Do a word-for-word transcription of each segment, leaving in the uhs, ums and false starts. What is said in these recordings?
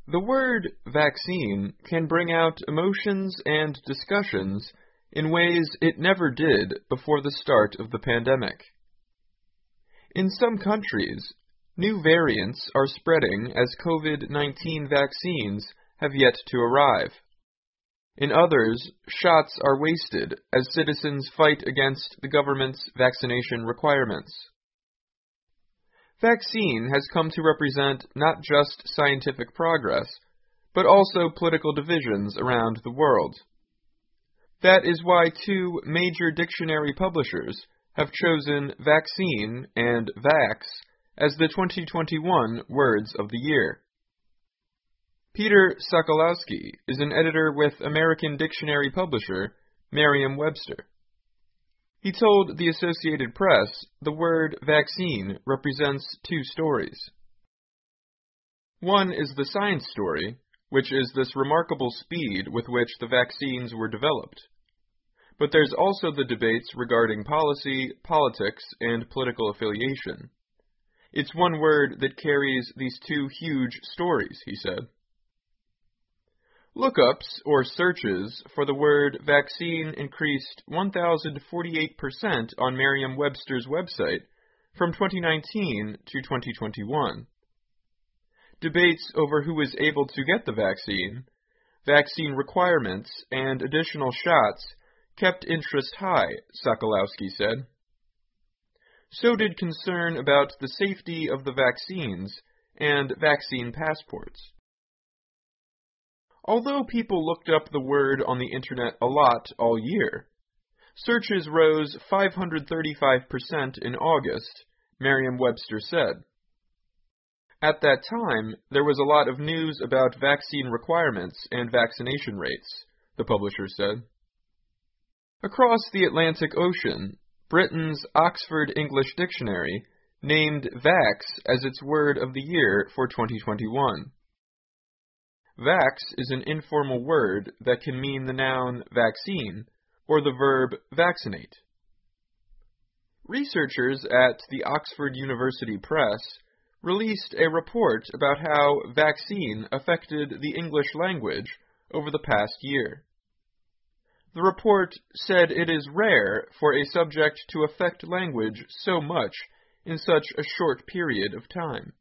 The word vaccine can bring out emotions and discussions in ways it never did before the start of the pandemic. In some countries, new variants are spreading as COVID nineteen vaccines have yet to arrive. In others, shots are wasted as citizens fight against the government's vaccination requirements. Vaccine has come to represent not just scientific progress, but also political divisions around the world. That is why two major dictionary publishers have chosen vaccine and vax as the twenty twenty-one words of the year. Peter Sokolowski is an editor with American dictionary publisher Merriam-Webster. He told the Associated Press the word vaccine represents two stories. One is the science story, which is this remarkable speed with which the vaccines were developed. But there's also the debates regarding policy, politics, and political affiliation. It's one word that carries these two huge stories, he said. Lookups, or searches, for the word vaccine increased one thousand forty-eight percent on Merriam-Webster's website from twenty nineteen to twenty twenty-one. Debates over who is able to get the vaccine, vaccine requirements, and additional shots kept interest high, Sokolowski said. So did concern about the safety of the vaccines and vaccine passports. Although people looked up the word on the internet a lot all year, searches rose five hundred thirty-five percent in August, Merriam-Webster said. At that time, there was a lot of news about vaccine requirements and vaccination rates, the publisher said. Across the Atlantic Ocean, Britain's Oxford English Dictionary named vax as its word of the year for twenty twenty-one. Vax is an informal word that can mean the noun vaccine or the verb vaccinate. Researchers at the Oxford University Press released a report about how vaccine affected the English language over the past year. The report said it is rare for a subject to affect language so much in such a short period of time.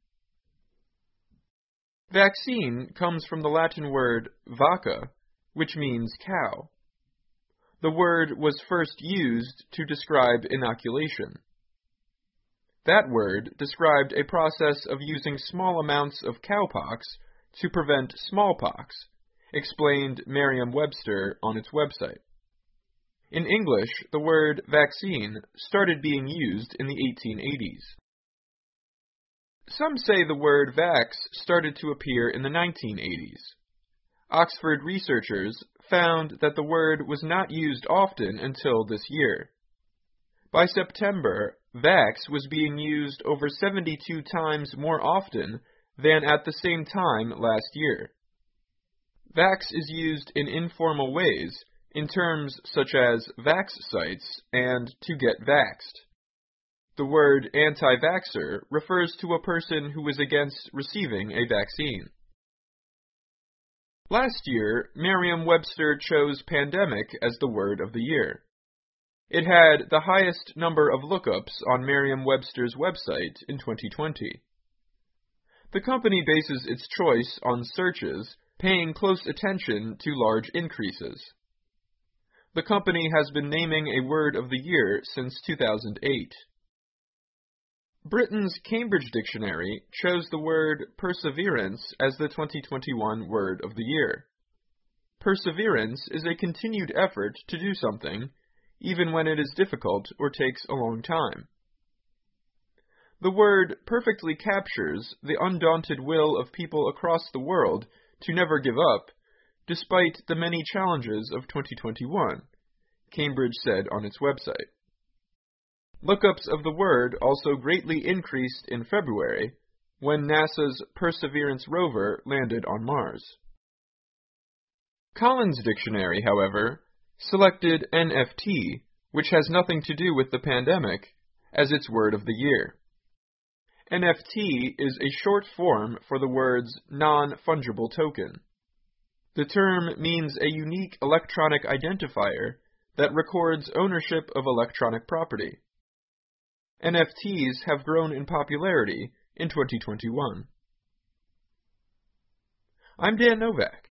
Vaccine comes from the Latin word vacca, which means cow. The word was first used to describe inoculation. That word described a process of using small amounts of cowpox to prevent smallpox, explained Merriam-Webster on its website. In English, the word vaccine started being used in the eighteen eighties. Some say the word vax started to appear in the nineteen eighties. Oxford researchers found that the word was not used often until this year. By September, vax was being used over seventy-two times more often than at the same time last year. Vax is used in informal ways, in terms such as vax sites and to get vaxxed. The word anti-vaxxer refers to a person who is against receiving a vaccine. Last year, Merriam-Webster chose pandemic as the word of the year. It had the highest number of lookups on Merriam-Webster's website in twenty twenty. The company bases its choice on searches, paying close attention to large increases. The company has been naming a word of the year since two thousand eight. Britain's Cambridge Dictionary chose the word perseverance as the twenty twenty-one word of the year. Perseverance is a continued effort to do something, even when it is difficult or takes a long time. The word perfectly captures the undaunted will of people across the world to never give up, despite the many challenges of twenty twenty-one, Cambridge said on its website. Lookups of the word also greatly increased in February, when NASA's Perseverance rover landed on Mars. Collins Dictionary, however, selected N F T, which has nothing to do with the pandemic, as its word of the year. N F T is a short form for the words non-fungible token. The term means a unique electronic identifier that records ownership of electronic property. N F Ts have grown in popularity in twenty twenty-one. I'm Dan Novak.